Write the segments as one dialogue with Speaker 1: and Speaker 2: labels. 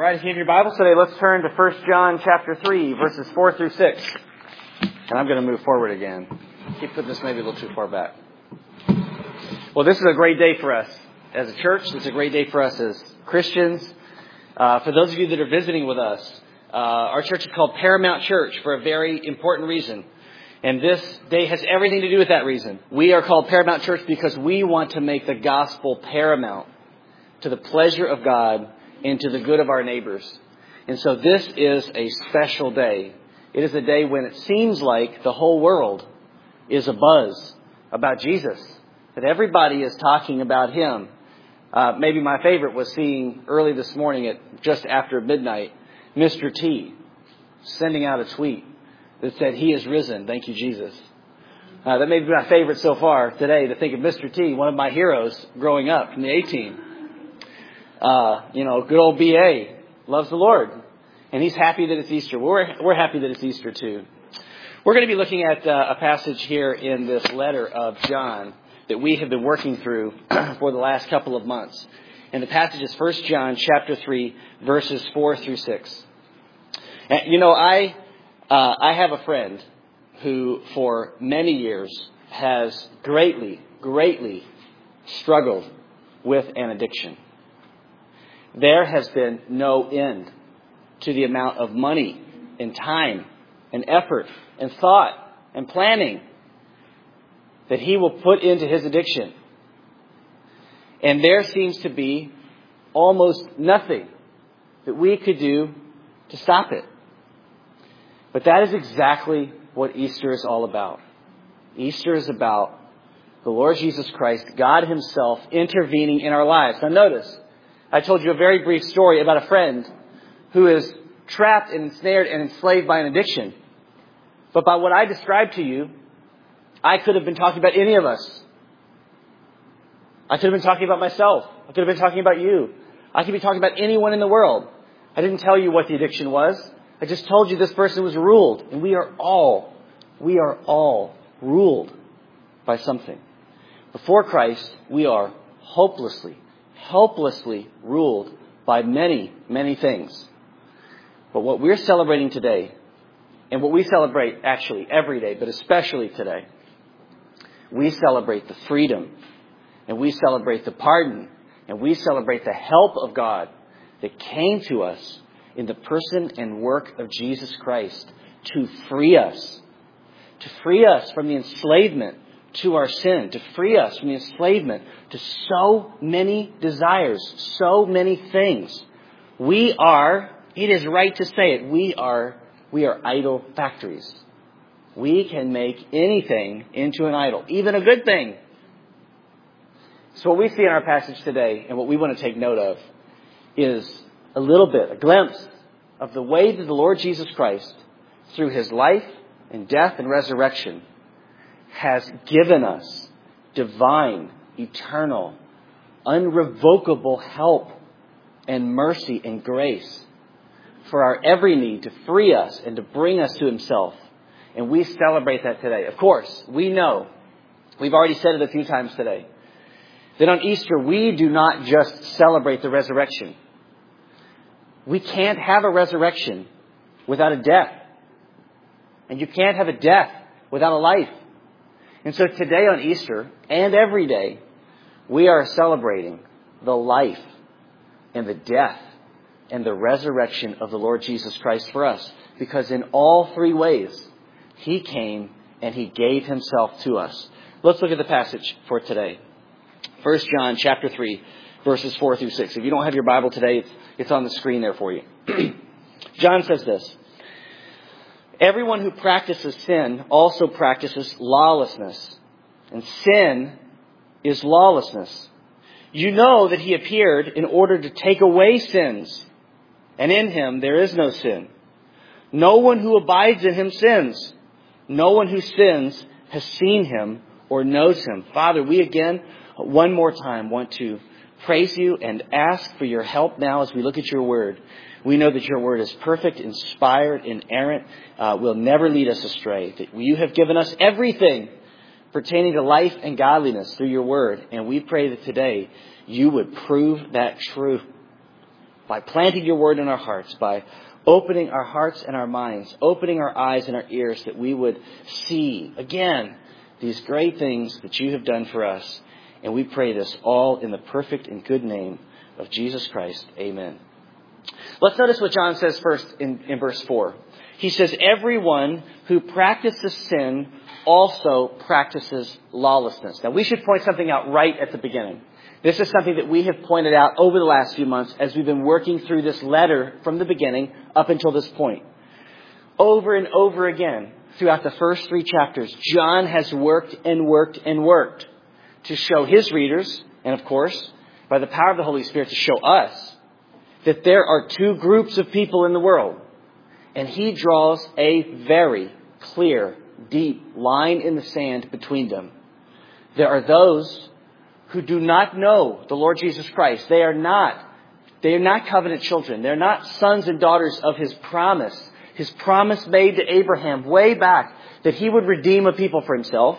Speaker 1: right, if you have your Bibles today, let's turn to 1 John chapter 3, verses 4 through 6. And I'm going to move forward again. Keep putting this maybe a little too far back. Well, this is a great day for us as a church. It's a great day for us as Christians. For those of you that are visiting with us, our church is called Paramount Church for a very important reason. And this day has everything to do with that reason. We are called Paramount Church because we want to make the gospel paramount to the pleasure of God and to the good of our neighbors. And so this is a special day. It is a day when it seems like the whole world is abuzz about Jesus. That everybody is talking about Him. Maybe my favorite was seeing early this morning at just after midnight, Mr. T sending out a tweet that said, "He is risen. Thank you, Jesus." That may be my favorite so far today, to think of Mr. T, one of my heroes growing up from the A-team. Good old B.A. loves the Lord. And he's happy that it's Easter. We're happy that it's Easter too. We're going to be looking at a passage here in this letter of John that we have been working through for the last couple of months. And the passage is 1 John chapter 3, verses 4 through 6. And, I have a friend who for many years has greatly struggled with an addiction. There has been no end to the amount of money and time and effort and thought and planning that he will put into his addiction. And there seems to be almost nothing that we could do to stop it. But that is exactly what Easter is all about. Easter is about the Lord Jesus Christ, God Himself, intervening in our lives. Now notice, I told you a very brief story about a friend who is trapped and ensnared and enslaved by an addiction. But by what I described to you, I could have been talking about any of us. I could have been talking about myself. I could have been talking about you. I could be talking about anyone in the world. I didn't tell you what the addiction was. I just told you this person was ruled. And we are all ruled by something. Before Christ, we are helplessly ruled by many things. But what we're celebrating today, and what we celebrate actually every day, but especially today, we celebrate the freedom, and we celebrate the pardon, and we celebrate the help of God that came to us in the person and work of Jesus Christ to free us from the enslavement to our sin, to free us from the enslavement to so many desires, so many things. It is right to say it, we are idol factories. We can make anything into an idol, even a good thing. So what we see in our passage today, and what we want to take note of, is a glimpse of the way that the Lord Jesus Christ, through His life and death and resurrection, has given us divine, eternal, unrevocable help and mercy and grace for our every need, to free us and to bring us to Himself. And we celebrate that today. Of course, we know, we've already said it a few times today, that on Easter we do not just celebrate the resurrection. We can't have a resurrection without a death. And you can't have a death without a life. And so today on Easter, and every day, we are celebrating the life and the death and the resurrection of the Lord Jesus Christ for us. Because in all three ways, He came and He gave Himself to us. Let's look at the passage for today. 1 John chapter 3, verses 4 through 6. If you don't have your Bible today, it's on the screen there for you. John says this: "Everyone who practices sin also practices lawlessness. And sin is lawlessness. You know that He appeared in order to take away sins. And in Him there is no sin. No one who abides in Him sins. No one who sins has seen Him or knows Him." Father, we again, one more time, want to praise You and ask for Your help now as we look at Your Word. We know that Your Word is perfect, inspired, inerrant, will never lead us astray. That You have given us everything pertaining to life and godliness through Your Word. And we pray that today You would prove that true. by planting your word in our hearts, by opening our hearts and our minds, opening our eyes and our ears, that we would see, again, these great things that you have done for us. And we pray this all in the perfect and good name of Jesus Christ. Amen. Let's notice what John says first in verse 4. He says, everyone who practices sin also practices lawlessness. Now, we should point something out right at the beginning. This is something that we have pointed out over the last few months as we've been working through this letter from the beginning up until this point. Over and over again, throughout the first 3 chapters, John has worked and worked and worked to show his readers, and of course, by the power of the Holy Spirit, to show us that there are 2 groups of people in the world. And he draws a very clear, deep line in the sand between them. There are those who do not know the Lord Jesus Christ. They are not covenant children. They're not sons and daughters of His promise made to Abraham way back that He would redeem a people for Himself.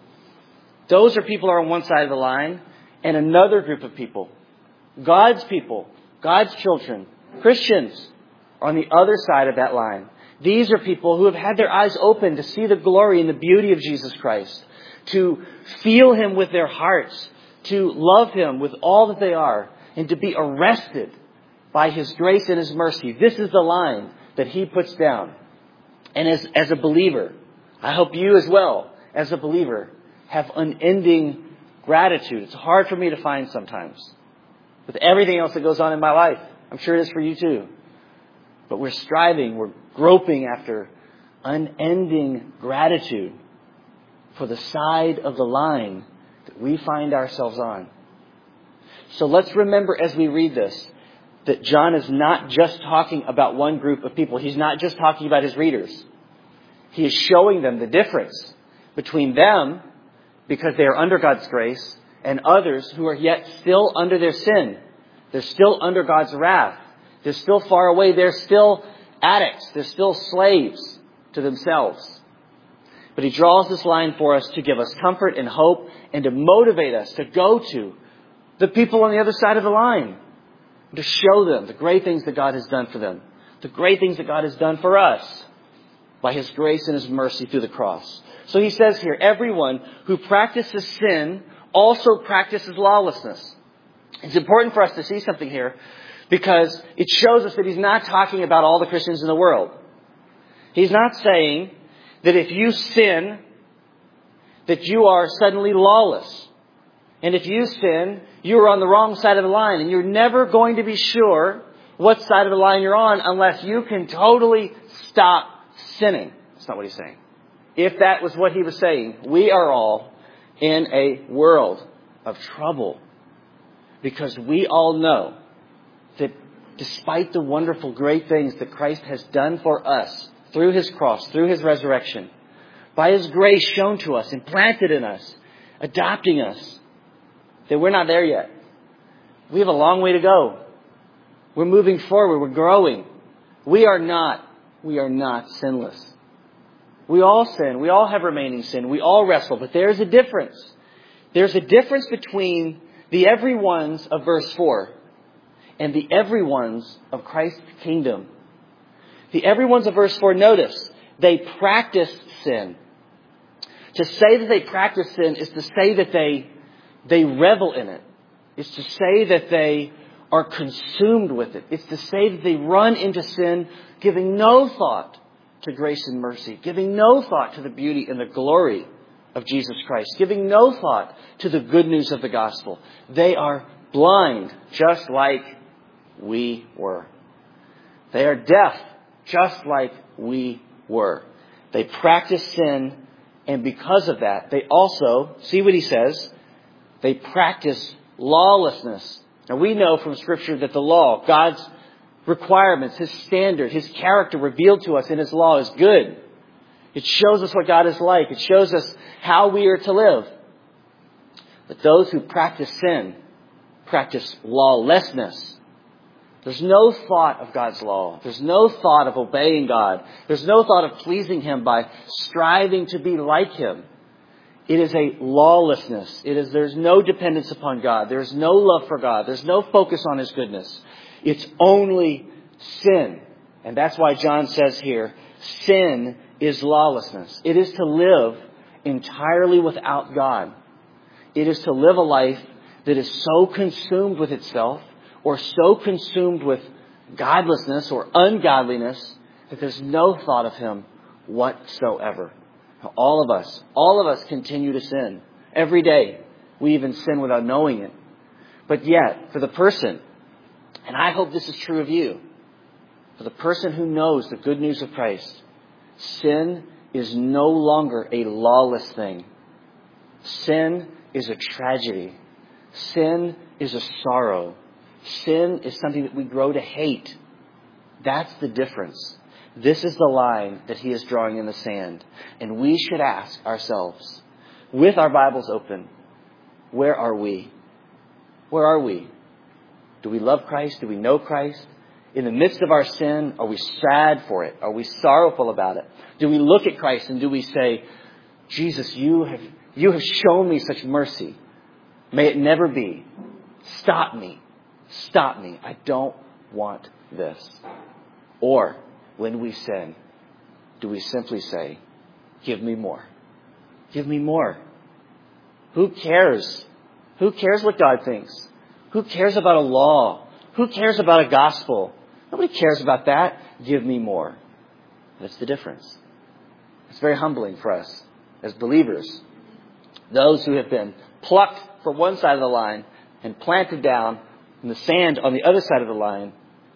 Speaker 1: Those are people who are on one side of the line, and another group of people, God's people, God's children, Christians, are on the other side of that line. These are people who have had their eyes open to see the glory and the beauty of Jesus Christ, to feel Him with their hearts, to love Him with all that they are, and to be arrested by His grace and His mercy. This is the line that He puts down. And as a believer, I hope you as well, as a believer, have unending gratitude. It's hard for me to find sometimes, with everything else that goes on in my life. I'm sure it is for you too. But we're striving, we're groping after unending gratitude for the side of the line that we find ourselves on. So let's remember as we read this that John is not just talking about one group of people. He's not just talking about his readers. He is showing them the difference between them, because they are under God's grace, and others who are yet still under their sin. They're still under God's wrath. They're still far away. They're still addicts. They're still slaves to themselves. But he draws this line for us to give us comfort and hope and to motivate us to go to the people on the other side of the line, to show them the great things that God has done for them, the great things that God has done for us by His grace and His mercy through the cross. So he says here, everyone who practices sin also practices lawlessness. It's important for us to see something here, because it shows us that he's not talking about all the Christians in the world. He's not saying that if you sin, that you are suddenly lawless. And if you sin, you are on the wrong side of the line. And you're never going to be sure what side of the line you're on unless you can totally stop sinning. That's not what he's saying. If that was what he was saying, we are all in a world of trouble. Because we all know that despite the wonderful, great things that Christ has done for us through His cross, through His resurrection, by His grace shown to us, implanted in us, adopting us, that we're not there yet. We have a long way to go. We're moving forward. We're growing. We are not sinless. We all sin. We all have remaining sin. We all wrestle. But there's a difference. There's a difference between the everyones of verse 4 and the everyones of Christ's kingdom. The everyones of verse 4, notice, they practice sin. To say that they practice sin is to say that they revel in it. It's to say that they are consumed with it. It's to say that they run into sin, giving no thought to grace and mercy, giving no thought to the beauty and the glory of Jesus Christ, giving no thought to the good news of the gospel. They are blind, just like we were. They are deaf, just like we were. They practice sin, and because of that, they also, see what he says, they practice lawlessness. Now we know from Scripture that the law, God's requirements, His standard, His character revealed to us in His law is good. It shows us what God is like. It shows us how we are to live. But those who practice sin practice lawlessness. There's no thought of God's law. There's no thought of obeying God. There's no thought of pleasing Him by striving to be like Him. It is a lawlessness. There's no dependence upon God. There's no love for God. There's no focus on His goodness. It's only sin. And that's why John says here, sin is lawlessness. It is to live entirely without God. It is to live a life that is so consumed with itself or so consumed with godlessness or ungodliness that there's no thought of Him whatsoever. All of us continue to sin. Every day, we even sin without knowing it. But yet, for the person, and I hope this is true of you, for the person who knows the good news of Christ, sin is no longer a lawless thing. Sin is a tragedy. Sin is a sorrow. Sin is something that we grow to hate. That's the difference. This is the line that he is drawing in the sand. And we should ask ourselves, with our Bibles open, where are we? Where are we? Do we love Christ? Do we know Christ? In the midst of our sin, are we sad for it? Are we sorrowful about it? Do we look at Christ and do we say, Jesus, you have shown me such mercy. May it never be. Stop me. Stop me. I don't want this. Or, when we sin, do we simply say, give me more? Give me more. Who cares? Who cares what God thinks? Who cares about a law? Who cares about a gospel? Nobody cares about that. Give me more. That's the difference. It's very humbling for us as believers. Those who have been plucked from one side of the line and planted down in the sand on the other side of the line.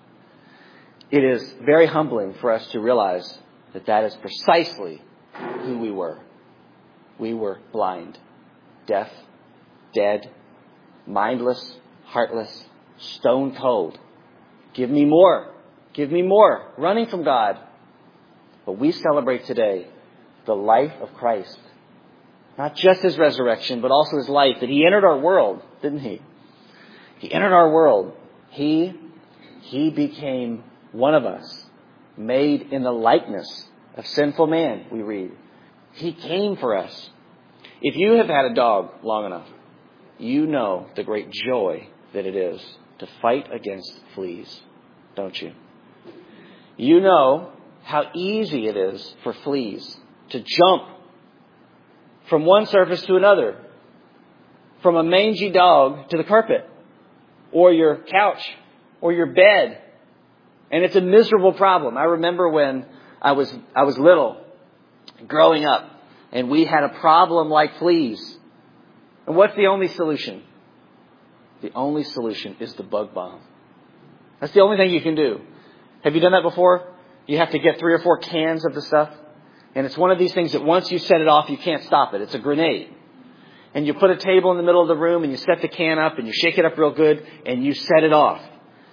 Speaker 1: It is very humbling for us to realize that that is precisely who we were. We were blind, deaf, dead, mindless, heartless, stone cold. Give me more. Give me more. Running from God. But we celebrate today the life of Christ. Not just His resurrection, but also His life. That He entered our world, didn't He? He entered our world. He became one of us, made in the likeness of sinful man, we read. He came for us. If you have had a dog long enough, you know the great joy that it is to fight against fleas, don't you? You know how easy it is for fleas to jump from one surface to another, from a mangy dog to the carpet, or your couch, or your bed. And it's a miserable problem. I remember when I was little, growing up, and we had a problem like fleas. And what's the only solution? The only solution is the bug bomb. That's the only thing you can do. Have you done that before? You have to get 3 or 4 cans of the stuff. And it's one of these things that once you set it off, you can't stop it. It's a grenade. And you put a table in the middle of the room and you set the can up and you shake it up real good and you set it off.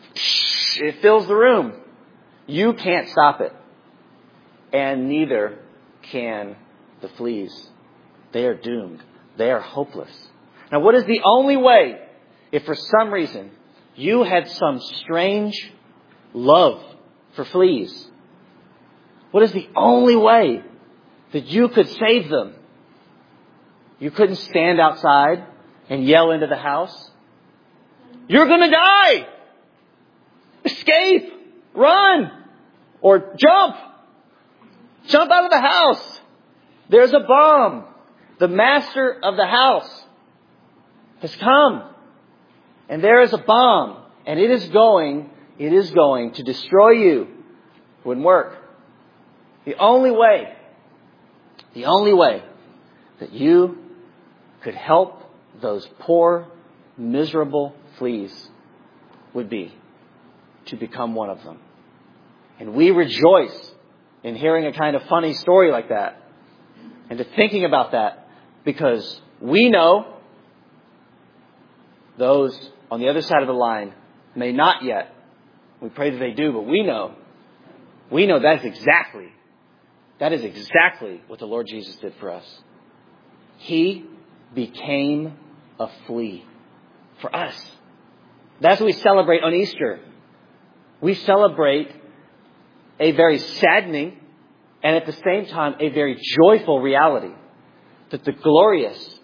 Speaker 1: It fills the room. You can't stop it. And neither can the fleas. They are doomed. They are hopeless. Now, what is the only way, if for some reason you had some strange love for fleas, what is the only way that you could save them? You couldn't stand outside and yell into the house, "You're going to die! Escape! Run! Or jump! Jump out of the house! There's a bomb! The master of the house has come. And there is a bomb. And it is going to destroy you." It wouldn't work. The only way that you could help those poor, miserable fleas would be to become one of them. And we rejoice in hearing a kind of funny story like that and to thinking about that, because we know those on the other side of the line may not yet. We pray that they do, but we know that is exactly what the Lord Jesus did for us. He became a flea for us. That's what we celebrate on Easter. We celebrate a very saddening and at the same time a very joyful reality that the glorious,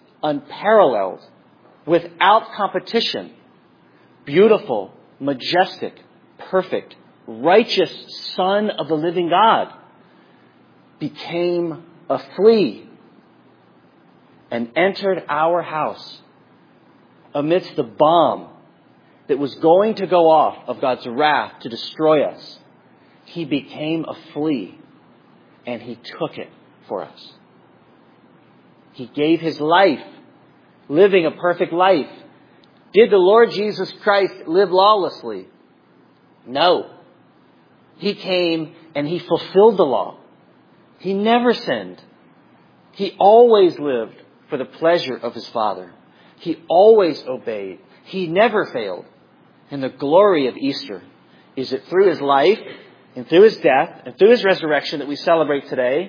Speaker 1: unparalleled, without competition, beautiful, majestic, perfect, righteous Son of the living God, became a flea and entered our house amidst the bomb that was going to go off of God's wrath to destroy us. He became a flea and He took it for us. He gave His life, living a perfect life. Did the Lord Jesus Christ live lawlessly? No. He came and He fulfilled the law. He never sinned. He always lived for the pleasure of His Father. He always obeyed. He never failed. And the glory of Easter is that through His life and through His death and through His resurrection that we celebrate today,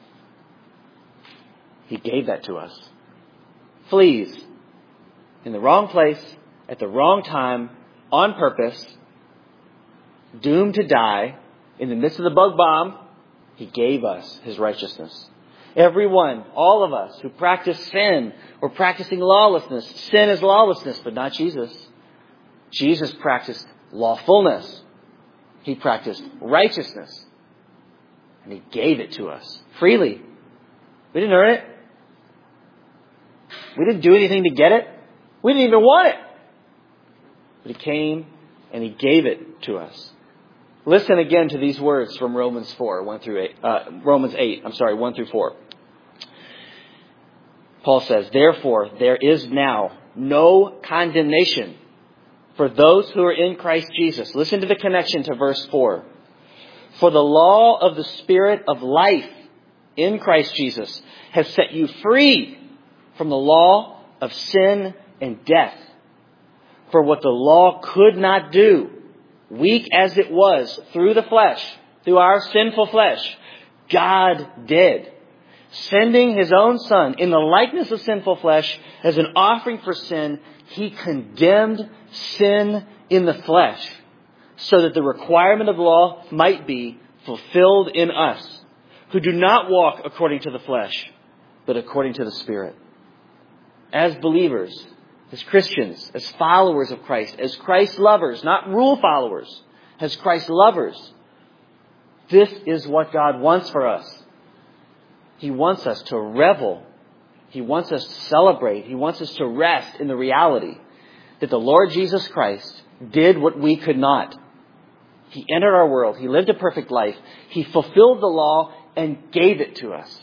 Speaker 1: He gave that to us. Fleas in the wrong place, at the wrong time, on purpose, doomed to die, in the midst of the bug bomb, He gave us His righteousness. Everyone, all of us who practice sin or practicing lawlessness, sin is lawlessness, but not Jesus. Jesus practiced lawfulness. He practiced righteousness. And He gave it to us freely. We didn't earn it. We didn't do anything to get it. We didn't even want it. But He came and He gave it to us. Listen again to these words from Romans 8, 1 through 4. Paul says, "Therefore, there is now no condemnation for those who are in Christ Jesus." Listen to the connection to verse 4. "For the law of the Spirit of life in Christ Jesus has set you free from the law of sin and death. For what the law could not do, weak as it was through the flesh, through our sinful flesh, God did, sending His own Son in the likeness of sinful flesh as an offering for sin. He condemned sin in the flesh so that the requirement of the law might be fulfilled in us, who do not walk according to the flesh, but according to the Spirit." As believers, as Christians, as followers of Christ, as Christ lovers, not rule followers, as Christ lovers, this is what God wants for us. He wants us to revel. He wants us to celebrate. He wants us to rest in the reality that the Lord Jesus Christ did what we could not. He entered our world. He lived a perfect life. He fulfilled the law and gave it to us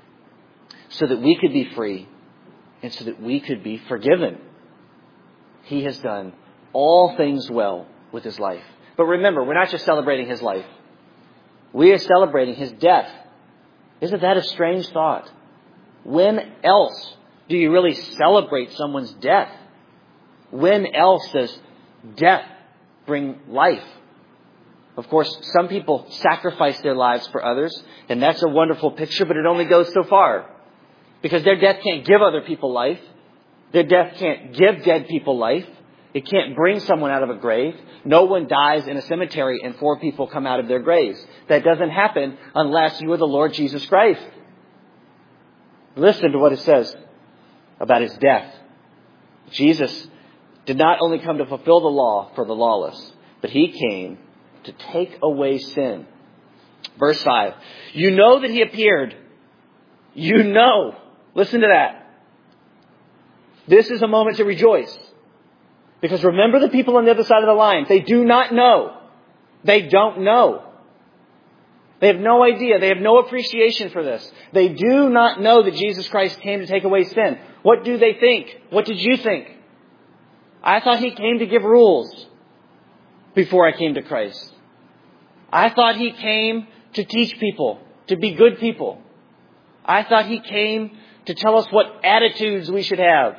Speaker 1: so that we could be free and so that we could be forgiven. He has done all things well with His life. But remember, we're not just celebrating His life. We are celebrating His death. Isn't that a strange thought? When else do you really celebrate someone's death? When else does death bring life? Of course, some people sacrifice their lives for others, and that's a wonderful picture, but it only goes so far. Because their death can't give other people life. Their death can't give dead people life. It can't bring someone out of a grave. No one dies in a cemetery and 4 people come out of their graves. That doesn't happen unless you are the Lord Jesus Christ. Listen to what it says about His death. Jesus did not only come to fulfill the law for the lawless, but He came to take away sin. Verse 5. "You know that He appeared." You know. Listen to that. This is a moment to rejoice. Because remember the people on the other side of the line. They do not know. They don't know. They have no idea. They have no appreciation for this. They do not know that Jesus Christ came to take away sin. What do they think? What did you think? I thought He came to give rules before I came to Christ. I thought He came to teach people, to be good people. I thought He came to tell us what attitudes we should have.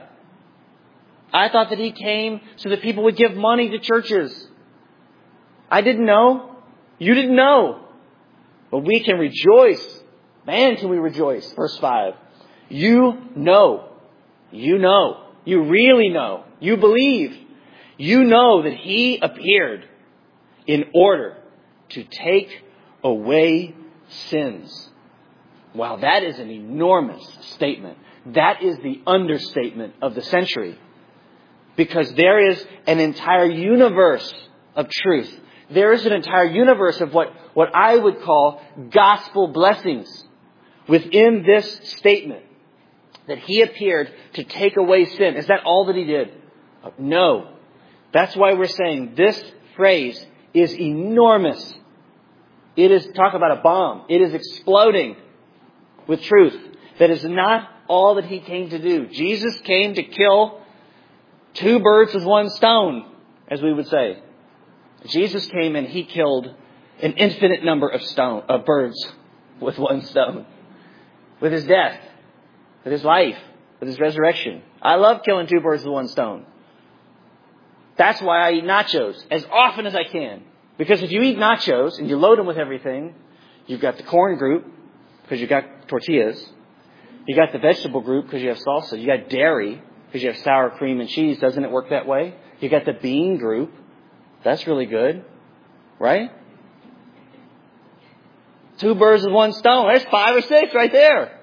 Speaker 1: I thought that He came so that people would give money to churches. I didn't know. You didn't know. But we can rejoice. Man, can we rejoice. Verse 5. You know. You know. You really know. You believe. You know that He appeared in order to take away sins. Wow, that is an enormous statement. That is the understatement of the century. Because there is an entire universe of truth there is an entire universe of what I would call gospel blessings within this statement. That He appeared to take away sin. Is that all that He did? No. That's why we're saying this phrase is enormous. It is, talk about a bomb. It is exploding with truth. That is not all that He came to do. Jesus came to kill two birds with one stone, as we would say. Jesus came and He killed an infinite number of birds with one stone. With His death, with His life, with His resurrection. I love killing two birds with one stone. That's why I eat nachos as often as I can. Because if you eat nachos and you load them with everything, you've got the corn group because you've got tortillas. You got the vegetable group because you have salsa. You got dairy because you have sour cream and cheese. Doesn't it work that way? You got the bean group. That's really good. Right? Two birds with one stone. There's 5 or 6 right there.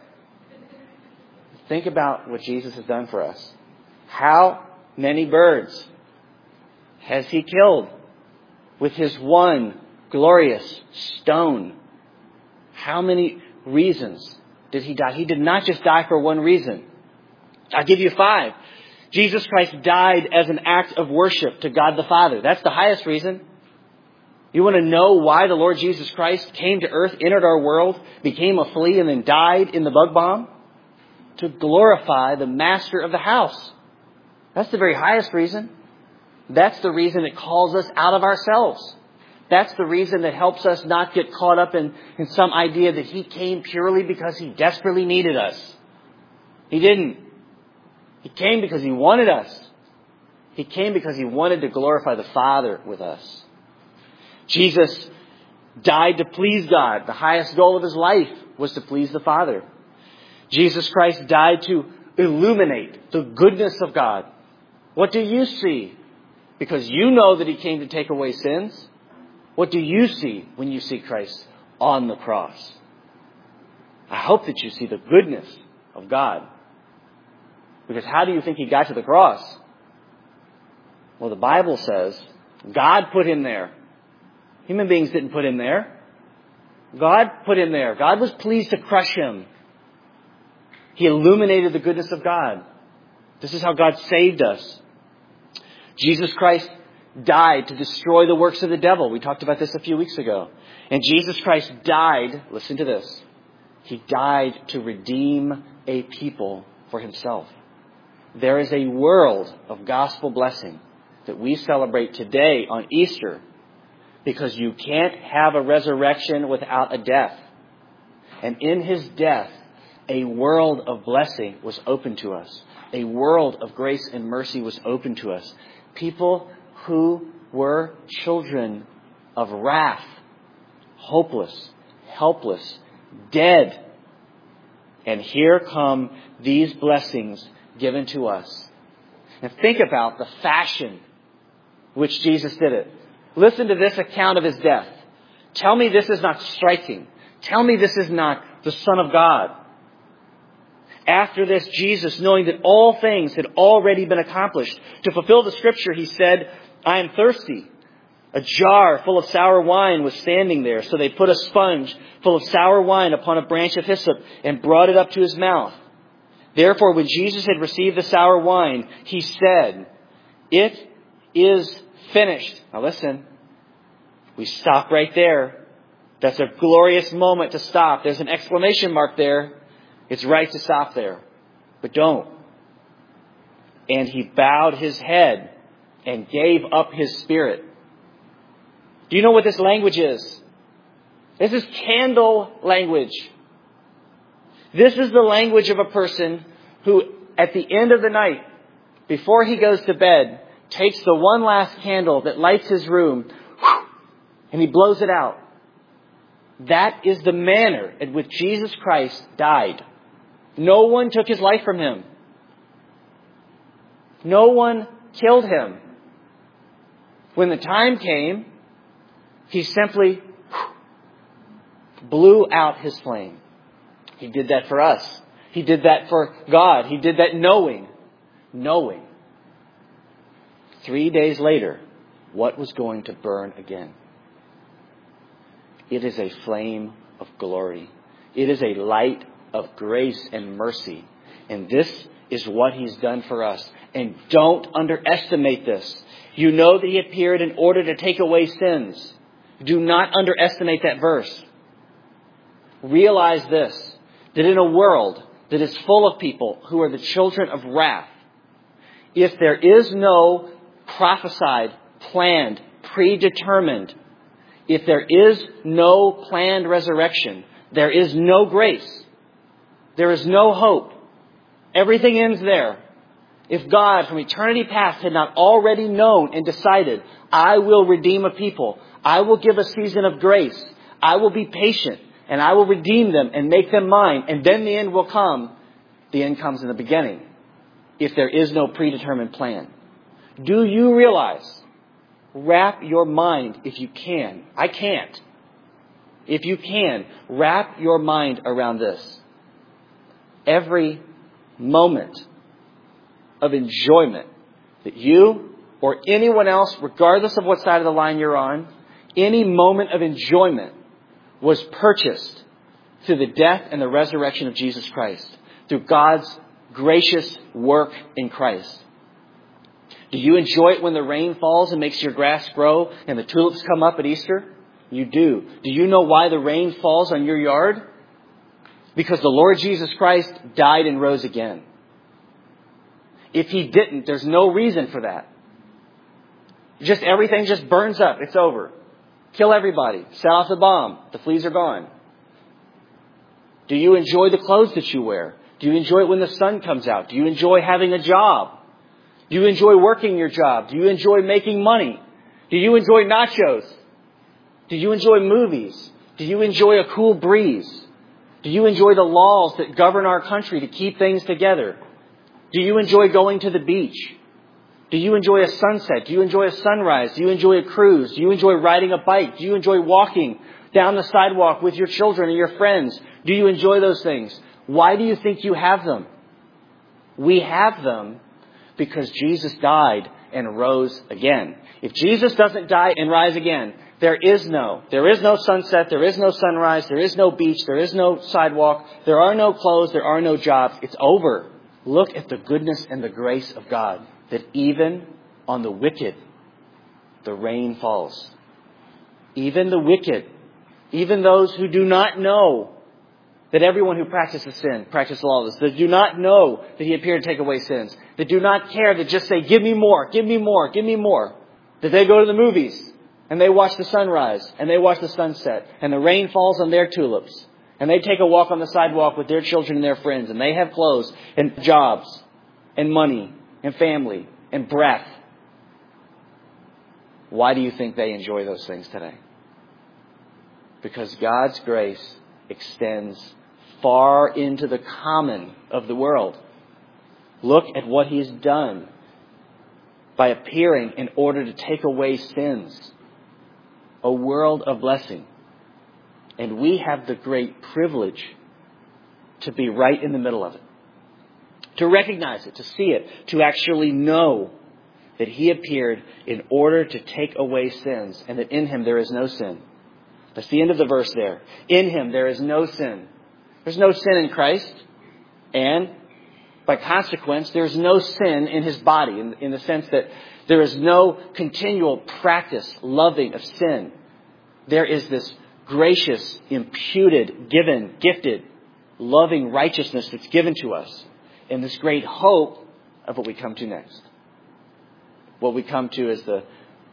Speaker 1: Think about what Jesus has done for us. How many birds has He killed with His one glorious stone? How many reasons did He die? He did not just die for one reason. I'll give you 5. Jesus Christ died as an act of worship to God the Father. That's the highest reason. You want to know why the Lord Jesus Christ came to earth, entered our world, became a flea, and then died in the bug bomb? To glorify the master of the house. That's the very highest reason. That's the reason it calls us out of ourselves. That's the reason that helps us not get caught up in some idea that He came purely because He desperately needed us. He didn't. He came because He wanted us. He came because He wanted to glorify the Father with us. Jesus died to please God. The highest goal of His life was to please the Father. Jesus Christ died to illuminate the goodness of God. What do you see? Because you know that He came to take away sins. What do you see when you see Christ on the cross? I hope that you see the goodness of God. Because how do you think He got to the cross? Well, the Bible says God put Him there. Human beings didn't put Him there. God put Him there. God was pleased to crush Him. He illuminated the goodness of God. This is how God saved us. Jesus Christ died to destroy the works of the devil. We talked about this a few weeks ago. And Jesus Christ died, listen to this, He died to redeem a people for Himself. There is a world of gospel blessing that we celebrate today on Easter because you can't have a resurrection without a death. And in His death, a world of blessing was open to us. A world of grace and mercy was open to us. People who were children of wrath, hopeless, helpless, dead. And here come these blessings given to us. And think about the fashion which Jesus did it. Listen to this account of His death. Tell me this is not striking. Tell me this is not the Son of God. After this, Jesus, knowing that all things had already been accomplished, to fulfill the Scripture, He said, I am thirsty. A jar full of sour wine was standing there. So they put a sponge full of sour wine upon a branch of hyssop and brought it up to His mouth. Therefore, when Jesus had received the sour wine, He said, it is finished. Now listen, we stop right there. That's a glorious moment to stop. There's an exclamation mark there. It's right to stop there. But don't. And He bowed His head and gave up His spirit. Do you know what this language is? This is candle language. This is the language of a person who, at the end of the night, before he goes to bed, takes the one last candle that lights his room, and he blows it out. That is the manner in which Jesus Christ died. No one took His life from Him. No one killed Him. When the time came, He simply blew out His flame. He did that for us. He did that for God. He did that knowing. 3 days later, what was going to burn again? It is a flame of glory. It is a light of grace and mercy. And this is what He's done for us. And don't underestimate this. You know that He appeared in order to take away sins. Do not underestimate that verse. Realize this, that in a world that is full of people who are the children of wrath, if there is no prophesied, planned, predetermined, if there is no planned resurrection, there is no grace. There is no hope. Everything ends there. If God from eternity past had not already known and decided, I will redeem a people, I will give a season of grace, I will be patient, and I will redeem them and make them mine, and then the end will come, the end comes in the beginning. If there is no predetermined plan. Do you realize? Wrap your mind, if you can. I can't. If you can, wrap your mind around this. Every moment of enjoyment that you or anyone else, regardless of what side of the line you're on, any moment of enjoyment was purchased through the death and the resurrection of Jesus Christ, through God's gracious work in Christ. Do you enjoy it when the rain falls and makes your grass grow and the tulips come up at Easter? You do. Do you know why the rain falls on your yard? Because the Lord Jesus Christ died and rose again. If He didn't, there's no reason for that. Everything just burns up. It's over. Kill everybody. Set off the bomb. The fleas are gone. Do you enjoy the clothes that you wear? Do you enjoy it when the sun comes out? Do you enjoy having a job? Do you enjoy working your job? Do you enjoy making money? Do you enjoy nachos? Do you enjoy movies? Do you enjoy a cool breeze? Do you enjoy the laws that govern our country to keep things together? Do you enjoy going to the beach? Do you enjoy a sunset? Do you enjoy a sunrise? Do you enjoy a cruise? Do you enjoy riding a bike? Do you enjoy walking down the sidewalk with your children and your friends? Do you enjoy those things? Why do you think you have them? We have them because Jesus died and rose again. If Jesus doesn't die and rise again, there is no sunset, there is no sunrise, there is no beach, there is no sidewalk, there are no clothes, there are no jobs. It's over. Look at the goodness and the grace of God, that even on the wicked, the rain falls. Even the wicked, even those who do not know that everyone who practices sin practices lawlessness, that do not know that He appeared to take away sins, that do not care, that just say, give me more, give me more, give me more. That they go to the movies and they watch the sunrise and they watch the sunset and the rain falls on their tulips and they take a walk on the sidewalk with their children and their friends and they have clothes and jobs and money and family and breath. Why do you think they enjoy those things today? Because God's grace extends far into the common of the world. Look at what He's done by appearing in order to take away sins. A world of blessing. And we have the great privilege to be right in the middle of it. To recognize it, to see it, to actually know that He appeared in order to take away sins and that in Him there is no sin. That's the end of the verse there. In Him there is no sin. There's no sin in Christ. And by consequence, there's no sin in His body in the sense that there is no continual practice, loving of sin. There is this gracious, imputed, given, gifted, loving righteousness that's given to us. And this great hope of what we come to next. What we come to is the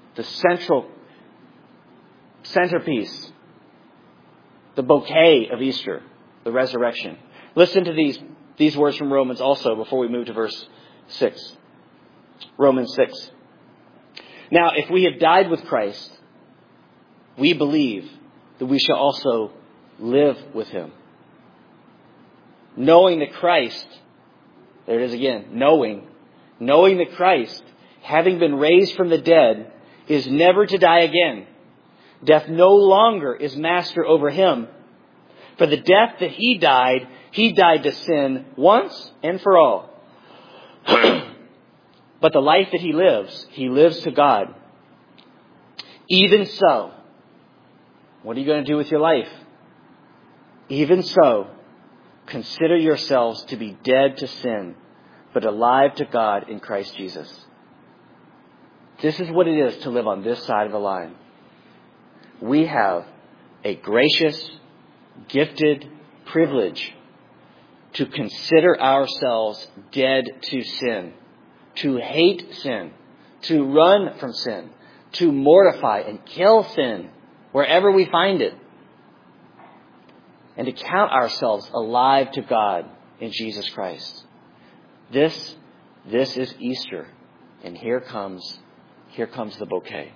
Speaker 1: centerpiece, the bouquet of Easter, the resurrection. Listen to these words from Romans also before we move to verse 6. Romans 6. Now, if we have died with Christ, we believe that we shall also live with Him. Knowing that Christ, there it is again, knowing that Christ, having been raised from the dead, is never to die again. Death no longer is master over Him. For the death that He died to sin once and for all. But the life that He lives to God. Even so, What are you going to do with your life? Even so, consider yourselves to be dead to sin, but alive to God in Christ Jesus. This is what it is to live on this side of the line. We have a gracious, gifted privilege to consider ourselves dead to sin, to hate sin, to run from sin, to mortify and kill sin wherever we find it, and to count ourselves alive to God in Jesus Christ. This is Easter, and here comes the bouquet.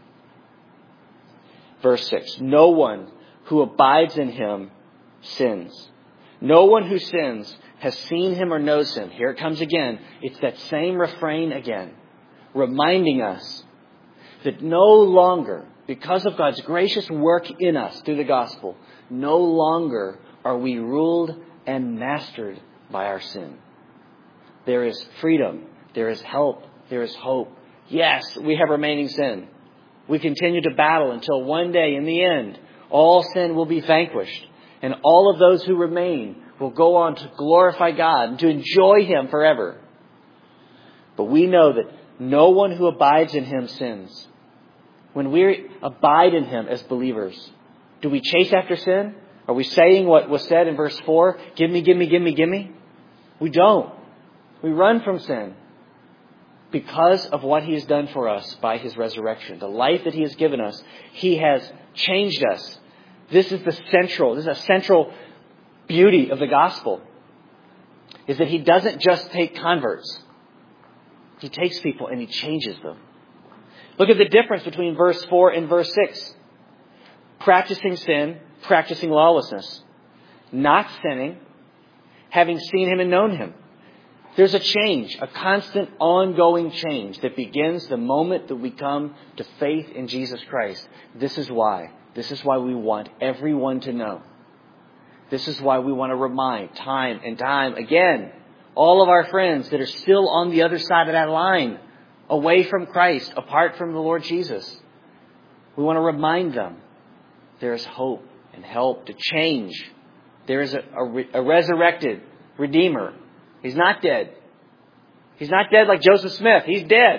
Speaker 1: Verse 6, no one who abides in him sins. No one who sins has seen him or knows him. Here it comes again. It's that same refrain again, reminding us that no longer, because of God's gracious work in us through the gospel, no longer are we ruled and mastered by our sin. There is freedom. There is help. There is hope. Yes, we have remaining sin. We continue to battle until one day, in the end, all sin will be vanquished. And all of those who remain will go on to glorify God and to enjoy Him forever. But we know that no one who abides in Him sins. When we abide in Him as believers, do we chase after sin? Are we saying what was said in verse 4? Give me, give me, give me, give me? We don't. We run from sin because of what He has done for us by His resurrection. The life that He has given us, He has changed us. This is a central beauty of the gospel, is that He doesn't just take converts. He takes people and He changes them. Look at the difference between verse 4 and verse 6. Practicing sin, practicing lawlessness. Not sinning, having seen Him and known Him. There's a change, a constant ongoing change that begins the moment that we come to faith in Jesus Christ. This is why we want everyone to know. This is why we want to remind time and time again all of our friends that are still on the other side of that line, away from Christ, apart from the Lord Jesus. We want to remind them there is hope and help to change. There is a resurrected Redeemer. He's not dead. He's not dead like Joseph Smith. He's dead.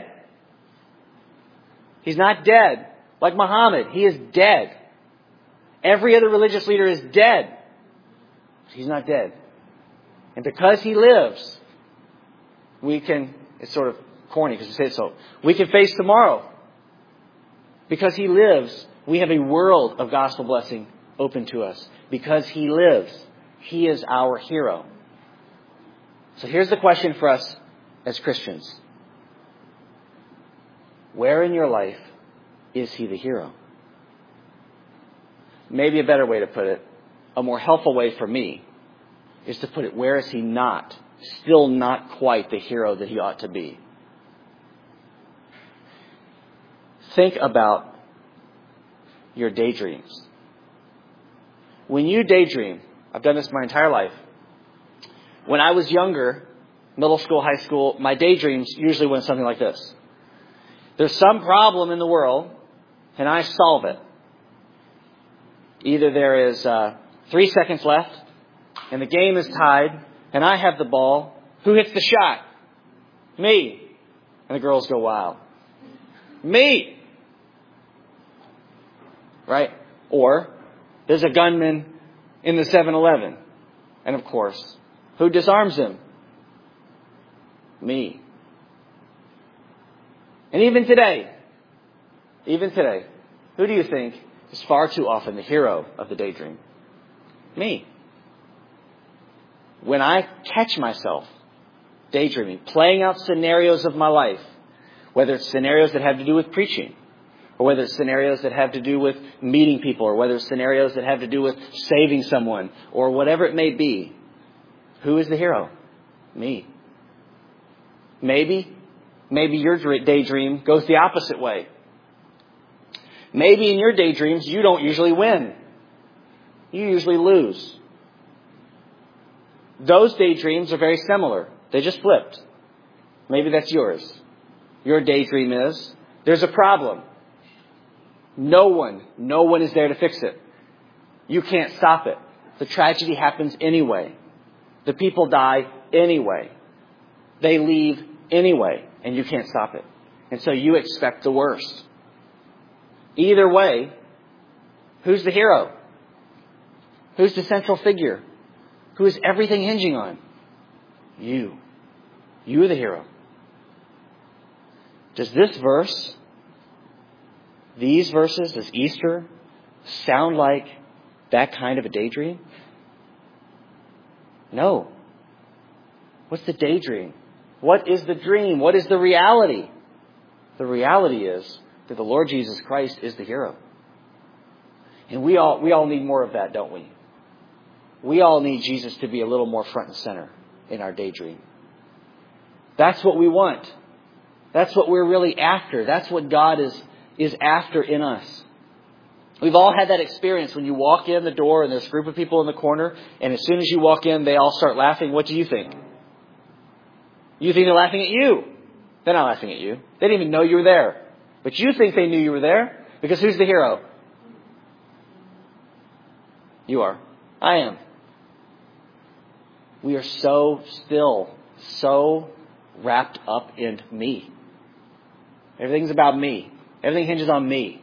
Speaker 1: He's not dead like Muhammad. He is dead. Every other religious leader is dead. He's not dead. And because He lives, we can, it's sort of corny because I say it so, we can face tomorrow. Because He lives, we have a world of gospel blessing open to us. Because He lives, He is our hero. So here's the question for us as Christians. Where in your life is He the hero? Maybe a better way to put it, a more helpful way for me, is to put it, where is He not? Still not quite the hero that He ought to be. Think about your daydreams. When you daydream, I've done this my entire life. When I was younger, middle school, high school, my daydreams usually went something like this. There's some problem in the world, and I solve it. Either there is 3 seconds left, and the game is tied, and I have the ball. Who hits the shot? Me. And the girls go wild. Me. Right? Or there's a gunman in the 7-Eleven. And of course, who disarms him? Me. And even today, who do you think is far too often the hero of the daydream? Me. When I catch myself daydreaming, playing out scenarios of my life, whether it's scenarios that have to do with preaching, or whether it's scenarios that have to do with meeting people, or whether it's scenarios that have to do with saving someone, or whatever it may be, who is the hero? Me. Maybe your daydream goes the opposite way. Maybe in your daydreams you don't usually win. You usually lose. Those daydreams are very similar. They just flipped. Maybe that's yours. Your daydream is, there's a problem. No one is there to fix it. You can't stop it. The tragedy happens anyway. The people die anyway. They leave anyway, and you can't stop it. And so you expect the worst. Either way, who's the hero? Who's the central figure? Who is everything hinging on? You. You are the hero. Does these verses, does Easter sound like that kind of a daydream? No. What's the daydream? What is the dream? What is the reality? The reality is that the Lord Jesus Christ is the hero. And we all need more of that, don't we? We all need Jesus to be a little more front and center in our daydream. That's what we want. That's what we're really after. That's what God is after in us. We've all had that experience when you walk in the door and there's a group of people in the corner, and as soon as you walk in, they all start laughing. What do you think? You think they're laughing at you. They're not laughing at you. They didn't even know you were there. But you think they knew you were there, because who's the hero? You are. I am. We are so wrapped up in me. Everything's about me. Everything hinges on me.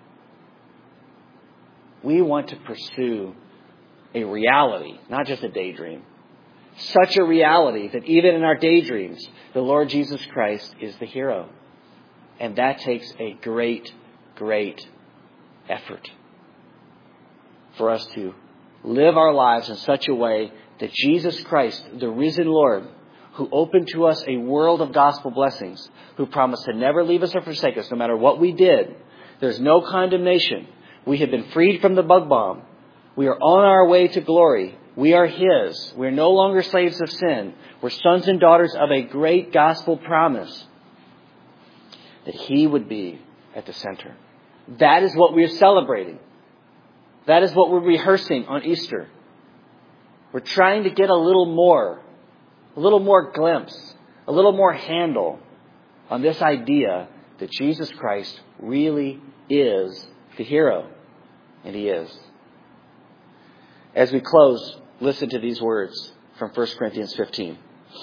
Speaker 1: We want to pursue a reality, not just a daydream. Such a reality that even in our daydreams, the Lord Jesus Christ is the hero. And that takes a great, great effort for us to live our lives in such a way that Jesus Christ, the risen Lord, who opened to us a world of gospel blessings, who promised to never leave us or forsake us no matter what we did, there's no condemnation. We have been freed from the bug bomb. We are on our way to glory. We are His. We are no longer slaves of sin. We're sons and daughters of a great gospel promise that He would be at the center. That is what we are celebrating. That is what we're rehearsing on Easter. We're trying to get a little more glimpse, a little more handle on this idea that Jesus Christ really is the hero. And He is. As we close, listen to these words from 1 Corinthians 15.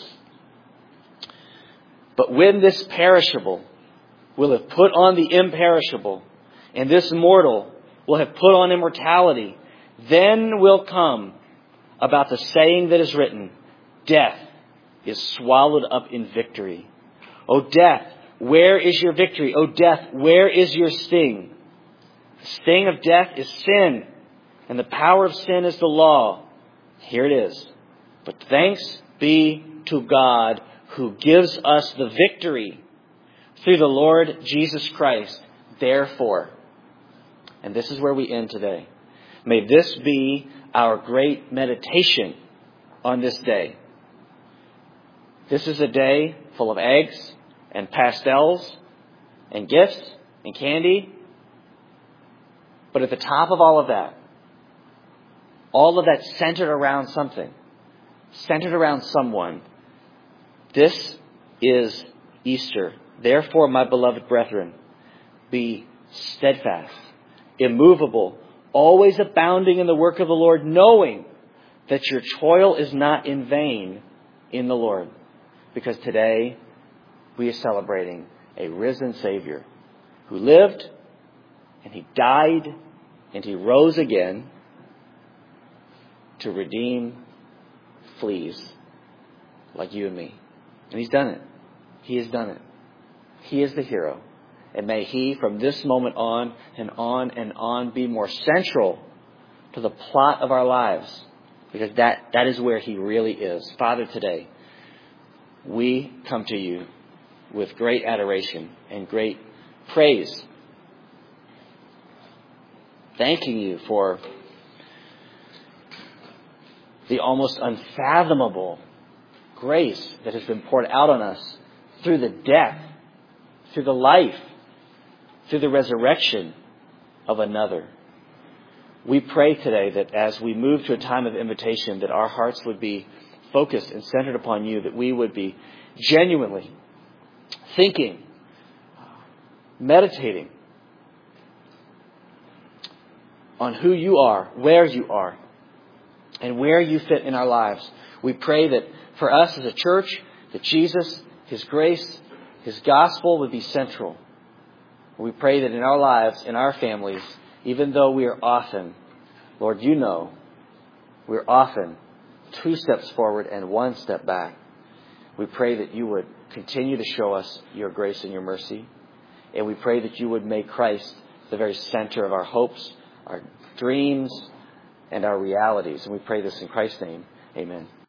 Speaker 1: But when this perishable will have put on the imperishable, and this mortal will have put on immortality, then will come about the saying that is written, death is swallowed up in victory. O death, where is your victory? O death, where is your sting? The sting of death is sin, and the power of sin is the law. Here it is. But thanks be to God who gives us the victory through the Lord Jesus Christ. Therefore, and this is where we end today, may this be our great meditation on this day. This is a day full of eggs and pastels and gifts and candy. But at the top of all of that centered around something, centered around someone. This is Easter. Therefore, my beloved brethren, be steadfast, immovable, always abounding in the work of the Lord, knowing that your toil is not in vain in the Lord. Because today we are celebrating a risen Savior who lived and He died and He rose again to redeem fleas like you and me. And He's done it. He has done it. He is the hero. And may He, from this moment on and on and on, be more central to the plot of our lives. Because that is where He really is. Father, today, we come to You with great adoration and great praise. Thanking You for the almost unfathomable grace that has been poured out on us through the death, through the life, through the resurrection of another. We pray today that as we move to a time of invitation, that our hearts would be focused and centered upon You, that we would be genuinely thinking, meditating on who you are, and where you fit in our lives. We pray that for us as a church, that Jesus, His grace, His gospel would be central. We pray that in our lives, in our families, even though we are often, Lord, you know, we're often 2 steps forward and 1 step back. We pray that you would continue to show us your grace and your mercy. And we pray that you would make Christ the very center of our hopes, our dreams, and our realities. And we pray this in Christ's name. Amen.